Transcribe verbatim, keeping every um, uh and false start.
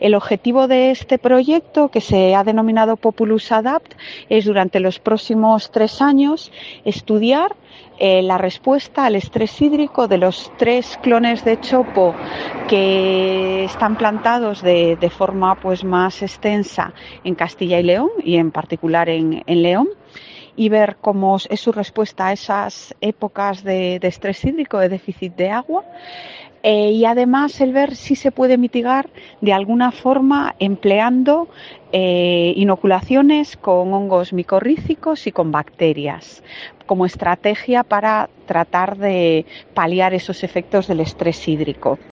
El objetivo de este proyecto, que se ha denominado Populus Adapt, es durante los próximos tres años estudiar eh, la respuesta al estrés hídrico de los tres clones de chopo que están plantados de, de forma pues más extensa en Castilla y León y en particular en, en León, y ver cómo es su respuesta a esas épocas de, de estrés hídrico, de déficit de agua. Eh, y además el ver si se puede mitigar de alguna forma empleando eh, inoculaciones con hongos micorrízicos y con bacterias como estrategia para tratar de paliar esos efectos del estrés hídrico.